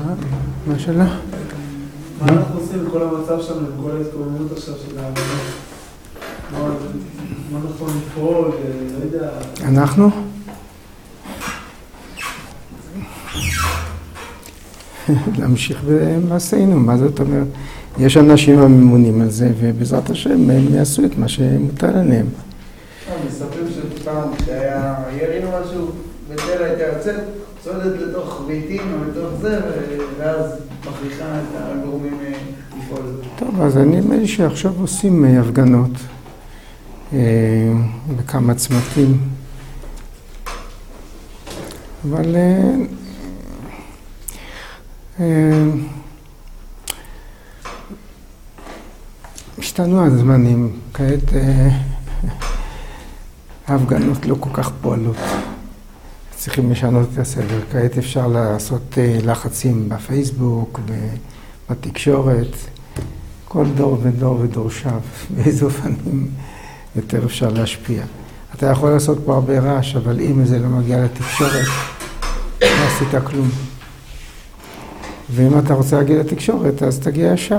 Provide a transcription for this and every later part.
מה שאלה? מה אנחנו עושים עם כל המצב שלנו, עם כל ההתקוממות עכשיו של ההבנות? מה נכון לפעול, לא יודע... אנחנו? להמשיך במעשינו, מה זאת אומרת? יש אנשים הממונים על זה, ובעזרת השם הם יעשו את מה שמוטל עליהם. מספרים שפעם כשהיה ירינו משהו, בתל הייתה יוצאת, צועדת לתוך ביתים או לתוך זה, ואז מכריחה את הגורמים לפעול. טוב, אז אני נדמה לי שעכשיו עושים הפגנות בכמה צמתים, אבל השתנו הזמנים, כעת ההפגנות לא כל כך פועלות. צריכים לשנות את הסדר. כעת אפשר לעשות לחצים בפייסבוק, בתקשורת, כל דור ודור ודורשיו, באיזה אופנים יותר אפשר להשפיע. אתה יכול לעשות פה הרבה רעש, אבל אם זה לא מגיע לתקשורת, לא עשית כלום. ואם אתה רוצה להגיע לתקשורת, אז תגיע ישר.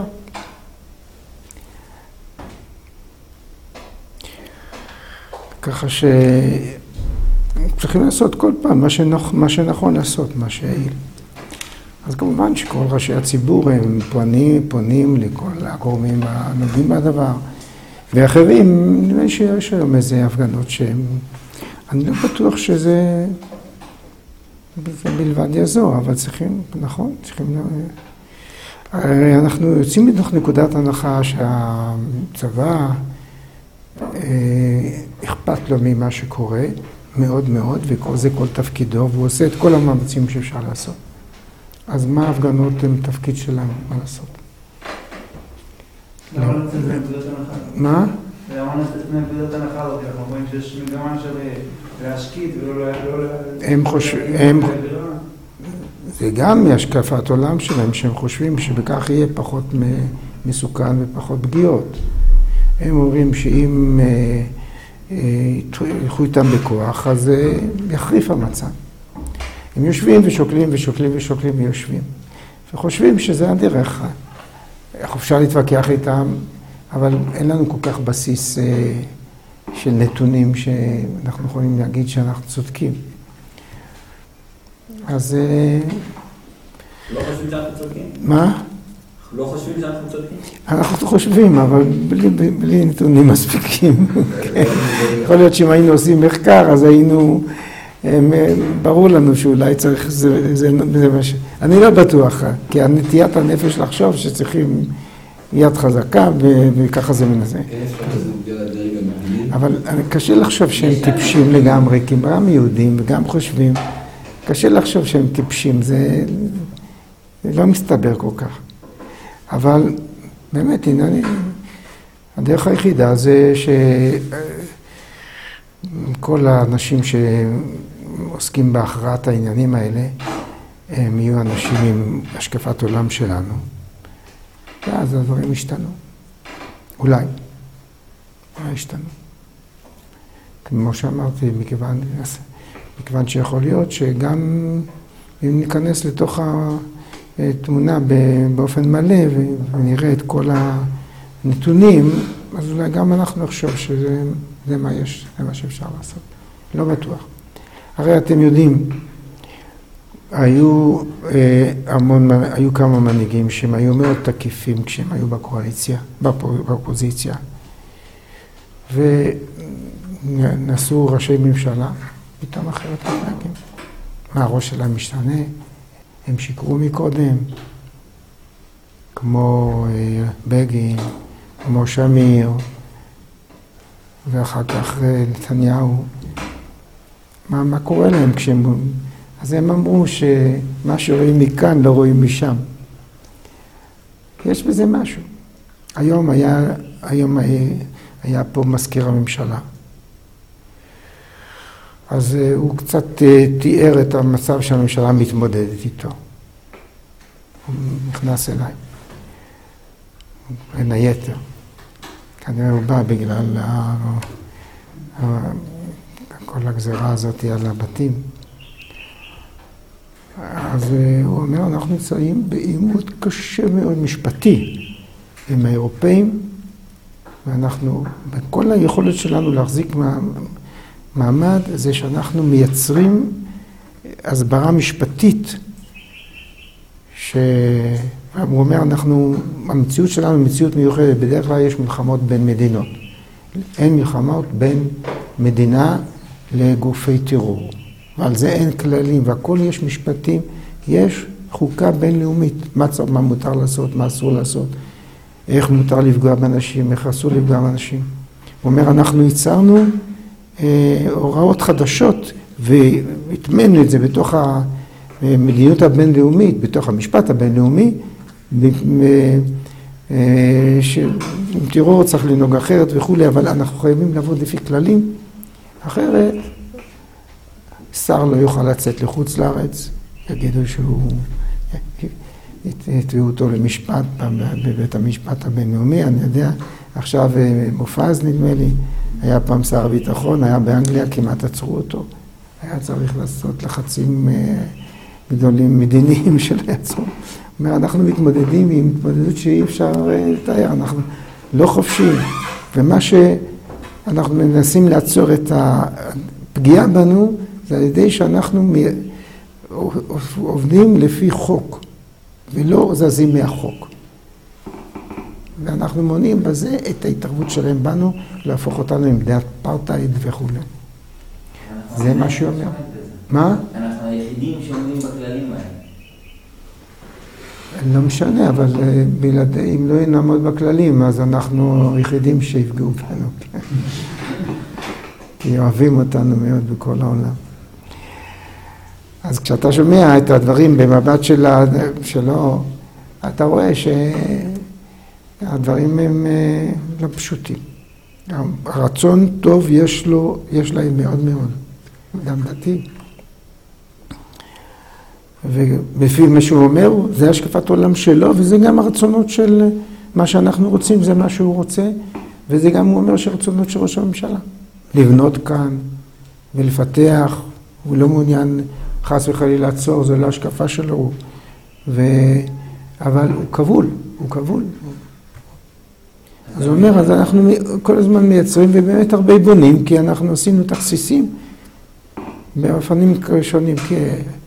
ככה שצריכים לעשות כל פעם מה שנכון לעשות, מה שיעיל. אז כמובן שכל ראשי הציבור הם פונים לכל הגורמים הנוגעים בדבר. ואחרים, נראה לי שיש היום איזה הפגנות שהם... אני לא בטוח שזה בלבד יעזור, אבל צריכים, נכון, צריכים... אנחנו יוצאים מתוך נקודת הנחה שהצבא אכפת לו ממה שקורה, מאוד מאוד, וכל זה כל תפקידו, והוא עושה את כל המאמצים שאפשר לעשות. אז מה ההפגנות הם תפקיד שלנו, מה לעשות? למה נצא את נקודת הנחה? מה? למה נצא את נקודת הנחה הזאת? אנחנו רואים שיש מגמה של להשקיט ולא הם חושבים... זה גם מהשקפת עולם שלהם, שהם חושבים שבכך יהיה פחות מסוכן ופחות פגיעות. הם אומרים שאם ילכו איתם בכוח, אז יחריף המצב. הם יושבים ושוקלים ושוקלים ושוקלים ויושבים. וחושבים שזה הדרך. איך אפשר להתווכח איתם, אבל אין לנו כל כך בסיס של נתונים שאנחנו יכולים להגיד שאנחנו צודקים. אז... לא חושבים שאנחנו צודקים? מה? לא חושבים שאנחנו צודקים? אנחנו חושבים, אבל בלי נתונים מספיקים. יכול להיות שאם היינו עושים מחקר, אז היינו... ברור לנו שאולי צריך... אני לא בטוח, כי הנטיית הנפש לחשוב שצריכים יד חזקה, וככה זה מנסה. אבל קשה לחשוב שהם טיפשים לגמרי, כי הם גם יהודים וגם חושבים. קשה לחשוב שהם טיפשים, זה לא מסתבר כל כך. אבל באמת, הדרך היחידה זה שכל האנשים שעוסקים בהכרעת העניינים האלה, הם יהיו אנשים עם השקפת עולם שלנו. ואז הדברים ישתנו. אולי ישתנו. כמו שאמרתי, מכיוון שיכול להיות שגם אם ניכנס לתוך התמונה באופן מלא ונראה את כל הנתונים, אז אולי גם אנחנו נחשוב שזה מה יש, זה מה שאפשר לעשות. לא בטוח. הרי אתם יודעים, היו כמה מנהיגים שהם היו מאוד תקיפים כשהם היו בקואליציה, באופוזיציה. ונסעו ראשי ממשלה, פתאום אחרת מתנהגים. מה, הראש שלהם משתנה? הם שיקרו מקודם, כמו בגין, כמו שמיר, ואחר כך נתניהו. מה קורה להם כשהם... אז הם אמרו שמה שרואים מכאן לא רואים משם. יש בזה משהו. היום היה פה מזכיר הממשלה. אז הוא קצת תיאר את המצב שהממשלה מתמודדת איתו. הוא נכנס אליי. בין היתר. כנראה הוא בא בגלל כל הגזרה הזאת על הבתים. אז הוא אומר, אנחנו נמצאים בעימות קשה מאוד משפטי עם האירופאים, ואנחנו, בכל היכולת שלנו להחזיק מעמד, זה שאנחנו מייצרים הסברה משפטית, הוא אומר, המציאות שלנו היא מציאות מיוחדת, בדרך כלל יש מלחמות בין מדינות. אין מלחמות בין מדינה לגופי טרור. ועל זה אין כללים, והכל יש משפטים, יש חוקה בינלאומית, מה מותר לעשות, מה אסור לעשות, איך מותר לפגוע באנשים, איך אסור לפגוע באנשים. הוא אומר, אנחנו ייצרנו הוראות חדשות, והטמנו את זה בתוך המדיניות הבינלאומית, בתוך המשפט הבינלאומי, שעם טרור צריך לנהוג אחרת וכו', אבל אנחנו חייבים לעבוד לפי כללים, אחרת שר לא יוכל לצאת לחוץ לארץ, יגידו שהוא, יתביאו אותו למשפט בבית המשפט הבינלאומי, אני יודע, עכשיו מופז נדמה לי, היה פעם שר הביטחון, היה באנגליה, כמעט עצרו אותו, היה צריך לעשות לחצים גדולים מדיניים של עצמו. אנחנו מתמודדים עם התמודדות שאי אפשר לתאר, אנחנו לא חופשיים, ומה שאנחנו מנסים לעצור את הפגיעה בנו, זה על ידי שאנחנו עובדים לפי חוק, ולא זזים מהחוק. ואנחנו מונעים בזה את ההתערבות שלהם בנו, להפוך אותנו עם דעת פרטייד וכו'. זה מה שאומר. מה? אנחנו היחידים שעומדים בכללים האלה. לא משנה, אבל אם לא נעמוד בכללים, אז אנחנו היחידים שיפגעו בנו. כי אוהבים אותנו מאוד בכל העולם. אז כשאתה שומע את הדברים במבט שלו, אתה רואה שהדברים הם לא פשוטים. הרצון טוב יש להם מאוד מאוד, גם דתי. ולפי מה שהוא אומר, זה השקפת עולם שלו, וזה גם הרצונות של מה שאנחנו רוצים, זה מה שהוא רוצה, וזה גם הוא אומר שרצונות של ראש הממשלה. לבנות כאן ולפתח, הוא לא מעוניין חס וחלילה לעצור, זה לא השקפה שלו, אבל הוא כבול. אז הוא אומר, אז אנחנו כל הזמן מייצרים, ובאמת הרבה בונים, כי אנחנו עשינו תכסיסים באופנים שונים, כי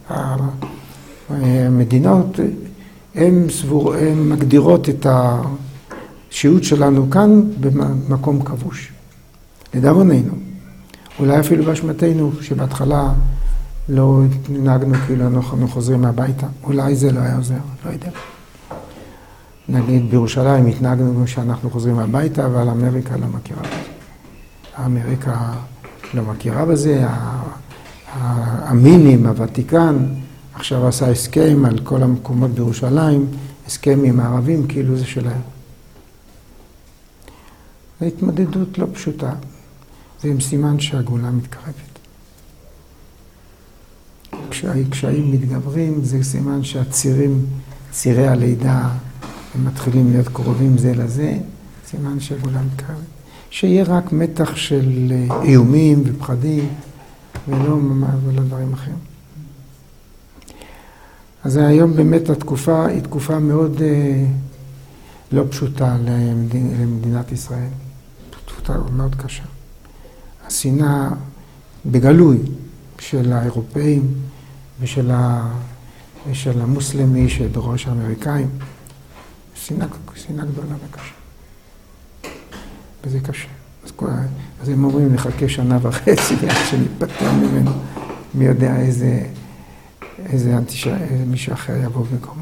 המדינות, הן מגדירות את השהות שלנו כאן במקום כבוש. לדאבוננו. אולי אפילו באשמתנו, שבהתחלה לא נהגנו כאילו אנחנו חוזרים הביתה. אולי זה לא היה עוזר, לא יודע. נגיד בירושלים התנהגנו שאנחנו חוזרים הביתה, אבל אמריקה לא מכירה בזה. אמריקה לא מכירה בזה, המינים, הוותיקן, עכשיו עשה הסכם על כל המקומות בירושלים, הסכם עם הערבים, כאילו זה שלהם. זו התמודדות לא פשוטה, זה עם סימן שהגאולה מתקרבת. כשהקשיים מתגברים, זה סימן צירי הלידה, הם מתחילים להיות קרובים זה לזה, סימן שהגאולה מתקרבת. שיהיה רק מתח של איומים ופחדים, ולא דברים אחרים. אז היום באמת התקופה היא תקופה מאוד לא פשוטה למדינת ישראל. תקופה מאוד קשה. השנאה בגלוי של האירופאים ושל המוסלמי שבראש האמריקאים. שנאה גדולה וקשה. וזה קשה. אז הם אומרים לחכה שנה וחצי עד שנתפטר ממנו. מי יודע איזה מישהו אחר יבוא במקומו.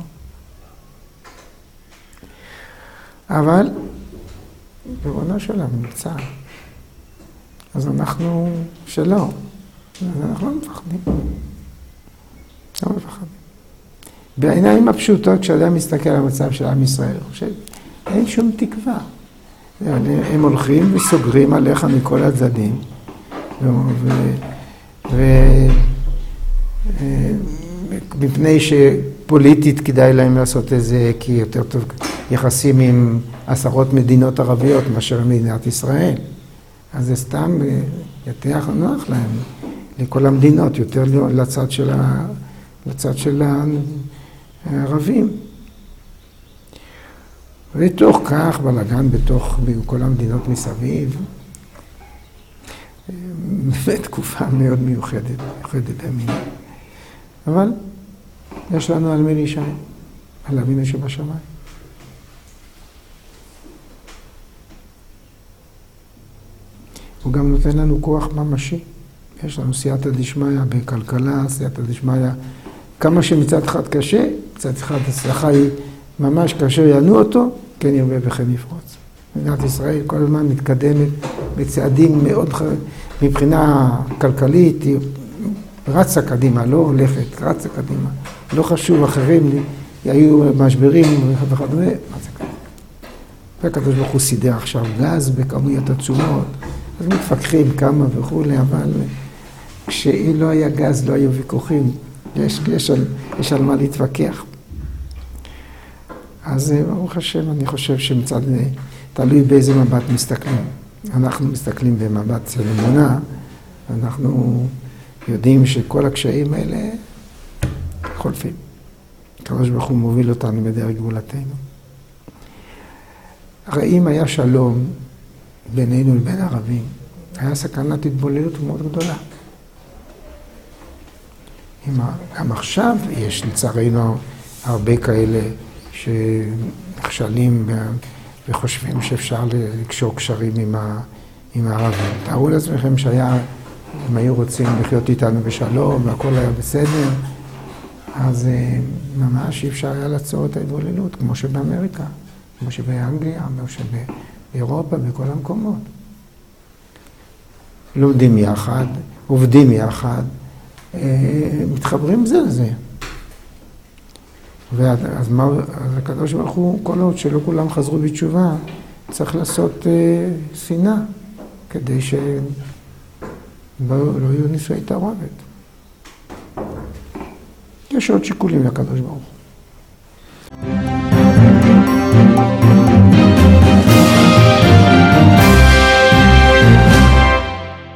אבל בריבונו של עולם נמצא. אז אנחנו שלא. אז אנחנו לא מפחדים. לא מפחדים. בעיניים הפשוטות, כשאדם מסתכל על המצב של עם ישראל, חושב, אין שום תקווה. הם הולכים וסוגרים עליך מכל הצדדים, מפני שפוליטית כדאי להם לעשות את זה, כי יותר טוב יחסים עם עשרות מדינות ערביות מאשר מדינת ישראל. אז זה סתם יותר נוח להם, לכל המדינות, יותר לצד של לצד של הערבים. ותוך כך בלגן בתוך כל המדינות מסביב, בתקופה מאוד מיוחדת במינה. אבל יש לנו על מי להישען, על אבינו שבשמיים. הוא גם נותן לנו כוח ממשי. יש לנו סייעתא דשמיא בכלכלה, סייעתא דשמיא, כמה שמצד אחד קשה, מצד אחד הצלחה היא ממש כאשר יענו אותו, כן ירבה וכן יפרוץ. מדינת ישראל כל הזמן מתקדמת בצעדים מאוד מבחינה כלכלית, היא רצה קדימה, לא הולכת, רצה קדימה. לא חשוב, אחרים היו משברים וכדומה, רצה קדימה. והקדוש ברוך הוא סידר עכשיו גז בכמויות עצומות, אז מתפקחים כמה וכולי, אבל כשלא היה גז לא היו ויכוחים, יש על מה להתווכח. אז ברוך השם, אני חושב שמצד תלוי באיזה מבט מסתכלים. אנחנו מסתכלים במבט של אמונה, אנחנו יודעים שכל הקשיים האלה חולפים. הקדוש ברוך הוא מוביל אותנו בדרך גאולתנו. הרי אם היה שלום בינינו לבין הערבים, היה סכנת התבוללות מאוד גדולה. גם עכשיו יש לצערנו הרבה כאלה שנכשלים וחושבים שאפשר לקשור קשרים עם הערבים. תארו לעצמכם הם היו רוצים לחיות איתנו בשלום והכל היה בסדר, אז ממש אי אפשר היה לעצור את ההתבוללות, כמו שבאמריקה, כמו שבאנגליה, כמו שבאירופה, בכל המקומות. לומדים יחד, עובדים יחד, מתחברים זה לזה. אז הקדוש ברוך הוא, כל עוד שלא כולם חזרו בתשובה, צריך לעשות שנאה, כדי שלא יהיו נישואי תערובת. יש עוד שיקולים לקדוש ברוך הוא.